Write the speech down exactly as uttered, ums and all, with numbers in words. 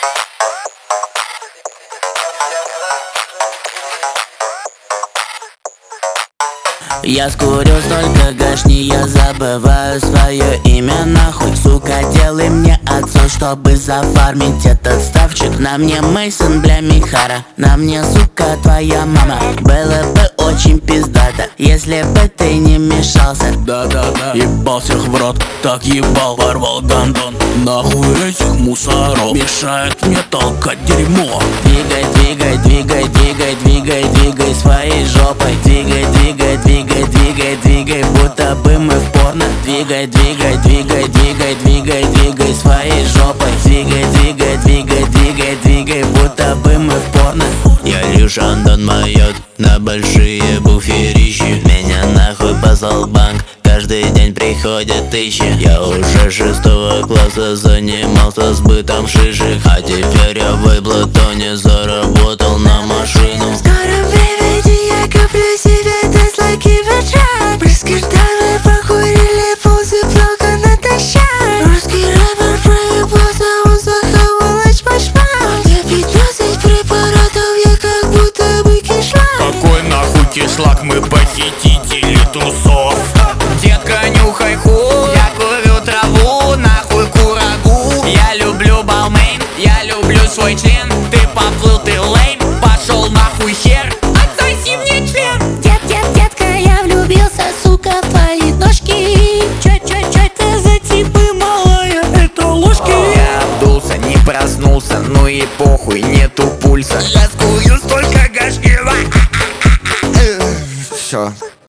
Я скурю столько гашни, я забываю свое имя нахуй. Сука, делай мне отцу, чтобы зафармить этот ставчик. На мне Мейсон, бля, Михара, на мне, сука, твоя мама. Было бы очень пиздато, если бы ты не мешался. Да-да-да, ебал всех в рот, так ебал, порвал гандон. Нахуй этих мусоров, мешает мне толкать дерьмо. Двигай, двигай, двигай, двигай, двигай, двигай своей жопой. Двигай, двигай, двигай, двигай, двигай, будто бы мы в порно. Двигай, двигай, двигай, двигай, двигай, двигай своей жопой. Двигай, двигай, двигай, двигай, двигай, будто бы мы в порно. Я лишь Андон майот на большие буферищи. Меня нахуй послал банк, каждый день приходят тысячи. Я уже шестого класса занимался сбытом шишек, а теперь я в Эйблтоне заработал на машину. В скором времени я куплю себе Тесла Кибертрак. Прескиртовые покурили, ползы плохо натощак. Русский рэпер проебался, он захавал очмашмак. Где пятнадцать препаратов, я как будто бы кишлак. Какой нахуй кишлак, мы похитители трусов. Детка, нюхай хуй, я курю траву, нахуй курагу. Я люблю Балмейн, я люблю свой член. Ты поплыл, ты лейм, пошел нахуй хер. Отсоси мне член. Дет, дет, детка, я влюбился, сука, в твои ножки. Чё, чё, чё это за типы, малая, это ложки. Я обдулся, не проснулся, ну и похуй, нету пульса. Я